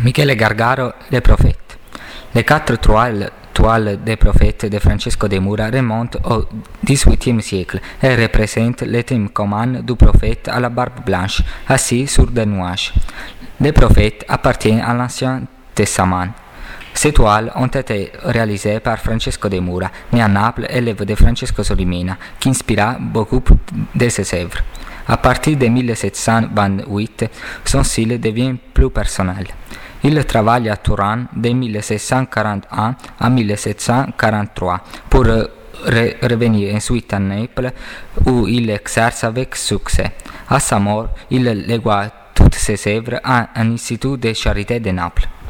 Michele Gargaro, Les Prophètes. Les quatre toiles des prophètes de Francesco de Mura remontent au XVIIIe siècle et représentent le thème commun du prophète à la barbe blanche, assis sur des nuages. Les prophètes appartiennent à l'Ancien Testament. Ces toiles ont été réalisées par Francesco de Mura, né à Naples, élève de Francesco Solimena, qui inspira beaucoup de ses œuvres. À partir de 1728, son style devient plus personnel. Il travaille à Turin de 1641 à 1743 pour revenir ensuite à Naples où il exerce avec succès. À sa mort, il légua toutes ses œuvres à un institut de charité de Naples.